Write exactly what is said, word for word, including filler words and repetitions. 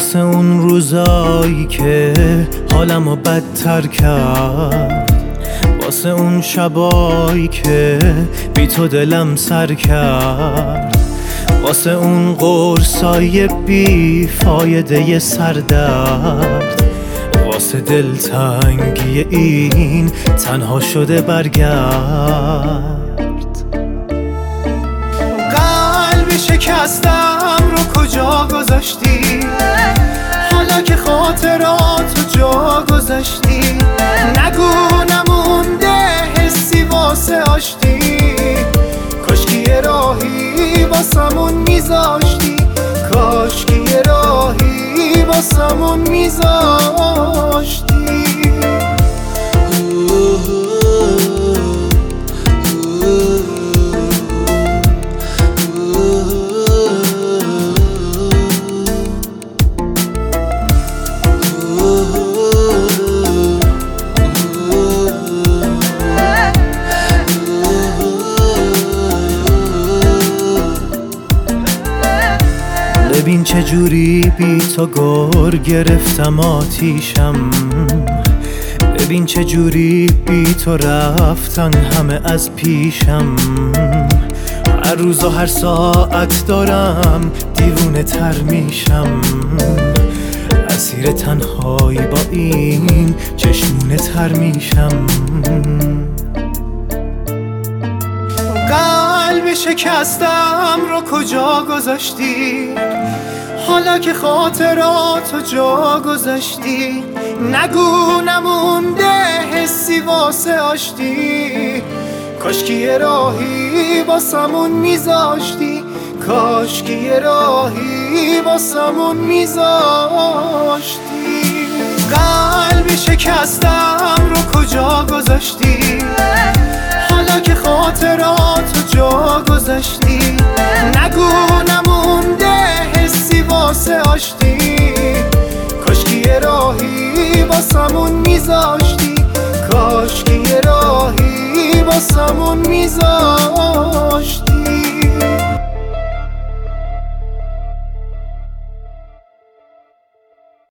واسه اون روزایی که حالمو بدتر کرد، واسه اون شبایی که بی تو دلم سر کرد، واسه اون قرصای بی فایده سردرد، واسه دلتنگی این تنها شده برگرد. قلبی شکستم رو کجا گذاشتی؟ حالا که خاطراتو جا گذاشتی، نگو نمونده حسی واسه آشتی. کاشکی یه راهی واسمون میذاشتی، کاشکی یه راهی واسمون میذاشتی. ببین چجوری بی تو گر گرفتم آتیشم، ببین چجوری بی تو رفتن همه از پیشم. هر روز و هر ساعت دارم دیوونه تر میشم، اسیر تنهایی با این چشمونه تر میشم. قلب شکستم رو کجا گذاشتی؟ حالا که خاطراتو جا گذاشتی، نگو نمونده حسی واسه آشتی. کاشکی یه راهی واسمون میذاشتی، کاشکی یه راهی واسمون میذاشتی. قلبی شکستم رو کجا گذاشتی؟ حالا که خاطراتو جا گذاشتی، نگو نمونده حسی واسه آشتی. کاشکی یه راهی واسمون میذاشتی، کاشکی یه راهی واسمون میذاشتی.